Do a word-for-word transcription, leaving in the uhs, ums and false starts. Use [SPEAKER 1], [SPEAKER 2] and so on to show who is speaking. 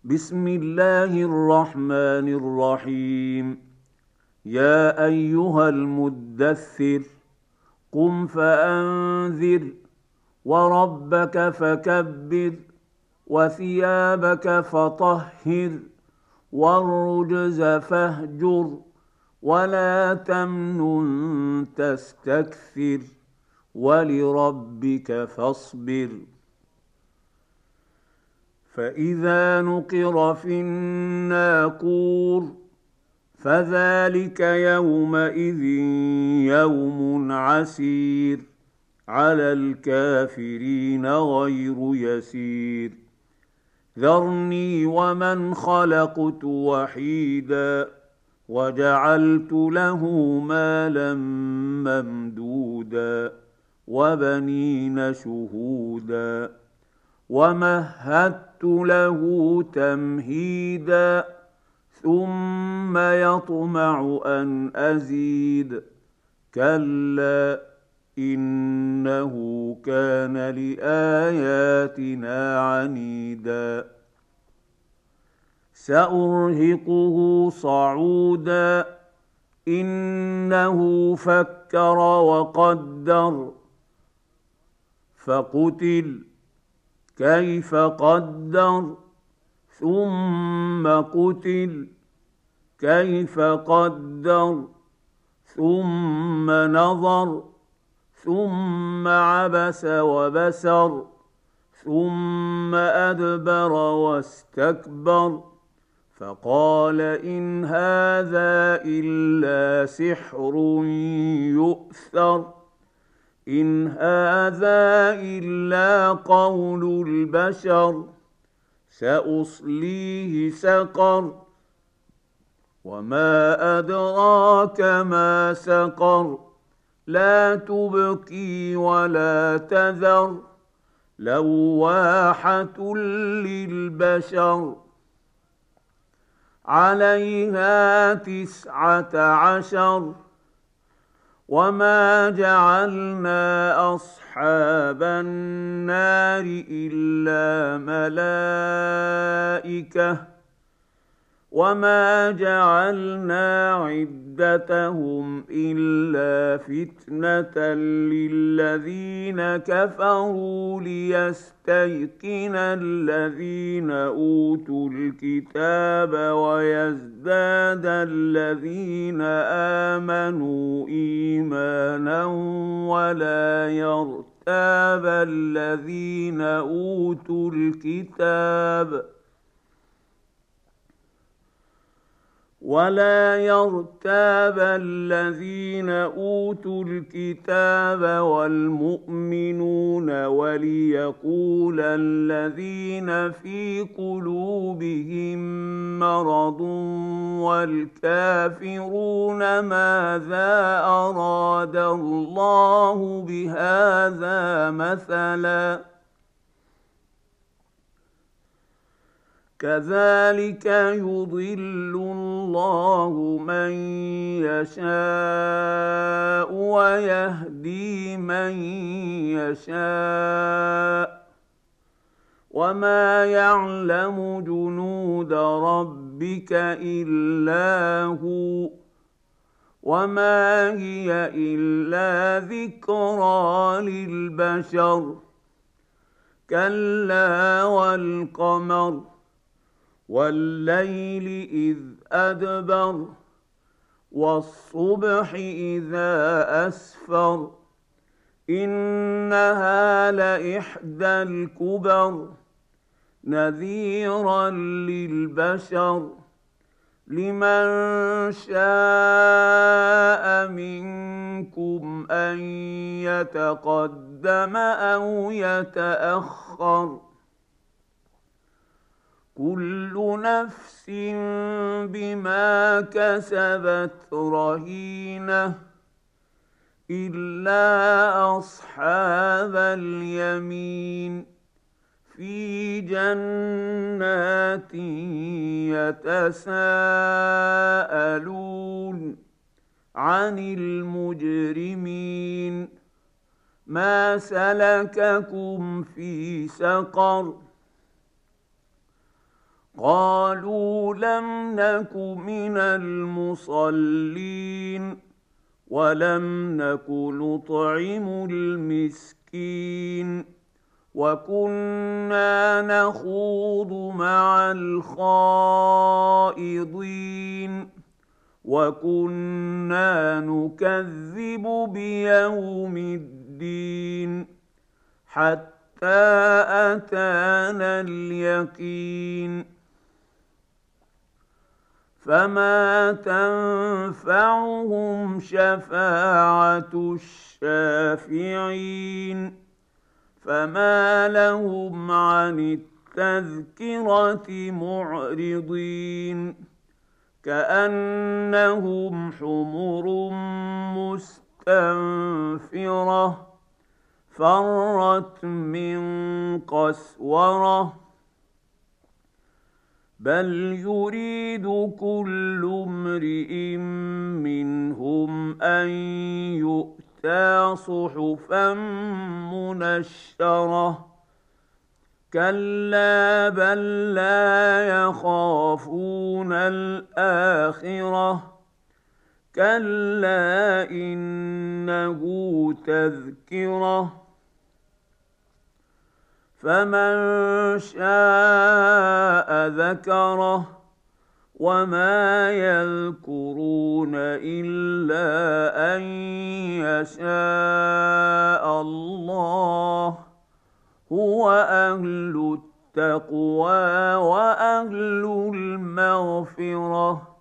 [SPEAKER 1] بسم الله الرحمن الرحيم. يا أيها المدثر قم فأنذر وربك فكبر وثيابك فطهر والرجز فاهجر ولا تمنن تستكثر ولربك فاصبر. فإذا نقر في الناقور فذلك يومئذ يوم عسير على الكافرين غير يسير. ذرني ومن خلقت وحيدا وجعلت له مالا ممدودا وبنين شهودا ومهدت له تمهيدا ثم يطمع أن أزيد كلا إنه كان لآياتنا عنيدا. سأرهقه صعودا إنه فكر وقدر فقتل كيف قدر ثم قتل كيف قدر ثم نظر ثم عبس وبسر ثم أدبر واستكبر فقال إن هذا إلا سحر يؤثر إن هذا إلا قول البشر سأصليه سقر وما أدراك ما سقر لا تبقي ولا تذر لواحة للبشر عليها تسعة عشر. وما جعلنا أصحاب النار إلا ملائكة وما جعلنا عدتهم إلا فتنة للذين كفروا ليستيقن الذين أوتوا الكتاب ويزداد الذين آمنوا إيمانا ولا يرتاب الذين أوتوا الكتاب ولا يرتاب الذين أوتوا الكتاب والمؤمنون وليقول الذين في قلوبهم مرض والكافرون ماذا أراد الله بهذا مثلا كذلك يضل الله من يشاء ويهدي من يشاء وما يعلم جنود ربك إلا هو وما هي إلا ذكرى للبشر كلا والقمر والليل إذ أدبر والصبح إذا أسفر إنها لإحدى الكبر نذيرا للبشر لمن شاء منكم أن يتقدم أو يتأخر كل نفس بما كسبت رهينة إلا أصحاب اليمين في جنات يتساءلون عن المجرمين ما سلككم في سقر قالوا لم نك من المصلين ولم نك نطعم المسكين وكنا نخوض مع الخائضين وكنا نكذب بيوم الدين حتى أتانا اليقين فما تنفعهم شفاعة الشافعين فما لهم عن التذكرة معرضين كأنهم حمر مستنفرة فرت من قسورة بل يريد كل امرئ منهم أن يؤتى صحفا منشرة كلا بل لا يخافون الآخرة كلا إنه تذكرة فمن شاء ذكره وما يذكرون إلا أن يشاء الله هو أهل التقوى وأهل المغفرة